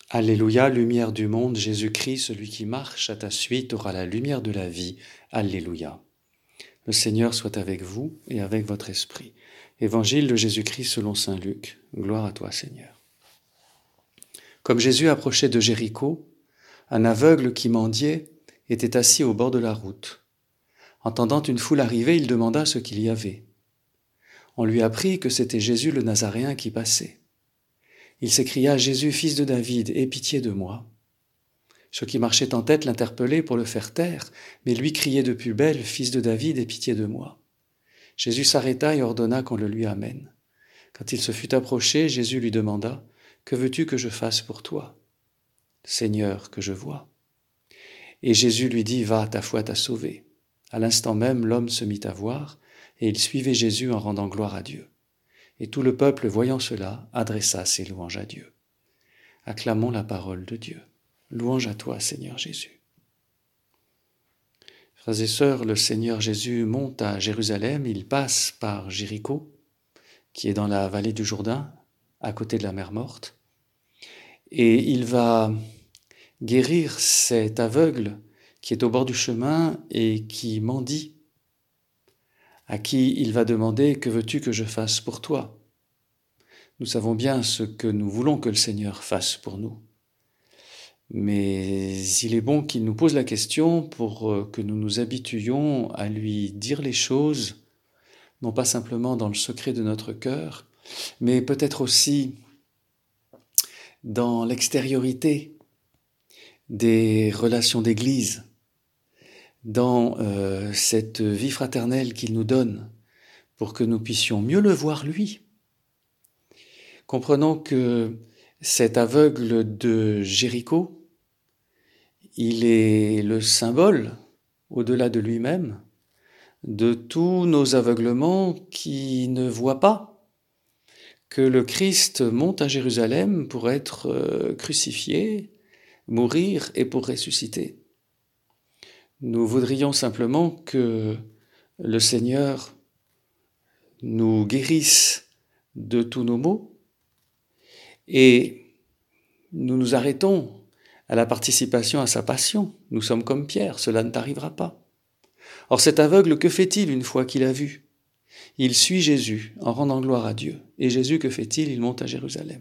Alléluia, lumière du monde, Jésus-Christ, celui qui marche à ta suite aura la lumière de la vie. Alléluia. Le Seigneur soit avec vous et avec votre esprit. Évangile de Jésus-Christ selon saint Luc. Gloire à toi, Seigneur. Comme Jésus approchait de Jéricho, un aveugle qui mendiait était assis au bord de la route. Entendant une foule arriver, il demanda ce qu'il y avait. On lui apprit que c'était Jésus le Nazaréen qui passait. Il s'écria « Jésus, fils de David, aie pitié de moi ». Ceux qui marchaient en tête l'interpellaient pour le faire taire, mais lui criait de plus belle « Fils de David, aie pitié de moi ». Jésus s'arrêta et ordonna qu'on le lui amène. Quand il se fut approché, Jésus lui demanda « Que veux-tu que je fasse pour toi ?»« Seigneur, que je voie. » Et Jésus lui dit « Va, ta foi t'a sauvé. » À l'instant même, l'homme se mit à voir, et il suivait Jésus en rendant gloire à Dieu. Et tout le peuple, voyant cela, adressa ses louanges à Dieu. Acclamons la parole de Dieu. Louange à toi, Seigneur Jésus. Frères et sœurs, le Seigneur Jésus monte à Jérusalem, il passe par Jéricho, qui est dans la vallée du Jourdain, à côté de la mer Morte, et il va guérir cet aveugle qui est au bord du chemin et qui mendie, à qui il va demander « Que veux-tu que je fasse pour toi ?» Nous savons bien ce que nous voulons que le Seigneur fasse pour nous. Mais il est bon qu'il nous pose la question pour que nous nous habituions à lui dire les choses, non pas simplement dans le secret de notre cœur, mais peut-être aussi dans l'extériorité des relations d'église, dans cette vie fraternelle qu'il nous donne, pour que nous puissions mieux le voir lui. Comprenons que cet aveugle de Jéricho, il est le symbole, au-delà de lui-même, de tous nos aveuglements qui ne voient pas que le Christ monte à Jérusalem pour être crucifié, mourir et pour ressusciter. Nous voudrions simplement que le Seigneur nous guérisse de tous nos maux et nous nous arrêtons à la participation à sa passion. Nous sommes comme Pierre, cela ne t'arrivera pas. Or cet aveugle, que fait-il une fois qu'il a vu ? Il suit Jésus en rendant gloire à Dieu. Et Jésus, que fait-il ? Il monte à Jérusalem.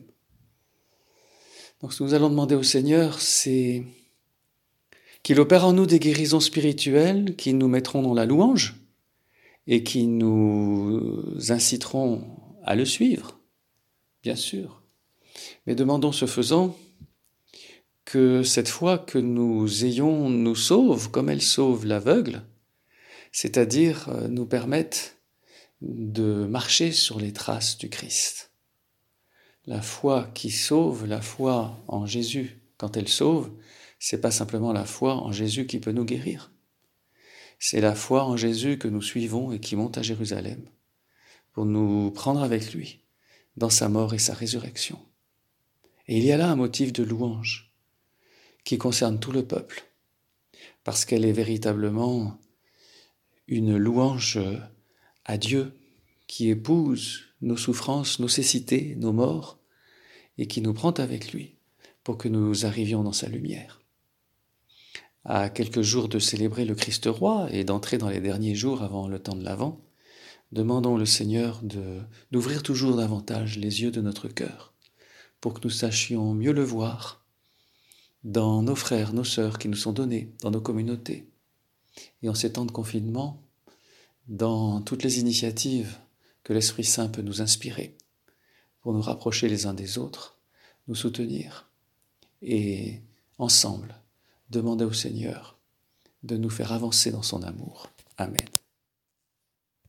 Donc ce que nous allons demander au Seigneur, c'est qu'il opère en nous des guérisons spirituelles qui nous mettront dans la louange et qui nous inciteront à le suivre, bien sûr. Mais demandons ce faisant que cette foi que nous ayons nous sauve comme elle sauve l'aveugle, c'est-à-dire nous permette de marcher sur les traces du Christ. La foi qui sauve, la foi en Jésus, quand elle sauve, c'est pas simplement la foi en Jésus qui peut nous guérir. C'est la foi en Jésus que nous suivons et qui monte à Jérusalem pour nous prendre avec lui dans sa mort et sa résurrection. Et il y a là un motif de louange qui concerne tout le peuple, parce qu'elle est véritablement une louange à Dieu qui épouse nos souffrances, nos cécités, nos morts, et qui nous prend avec lui pour que nous arrivions dans sa lumière. À quelques jours de célébrer le Christ roi et d'entrer dans les derniers jours avant le temps de l'Avent, demandons le Seigneur d'ouvrir toujours davantage les yeux de notre cœur pour que nous sachions mieux le voir dans nos frères, nos sœurs qui nous sont donnés, dans nos communautés. Et en ces temps de confinement, dans toutes les initiatives que l'Esprit Saint peut nous inspirer pour nous rapprocher les uns des autres, nous soutenir et ensemble demander au Seigneur de nous faire avancer dans son amour. Amen.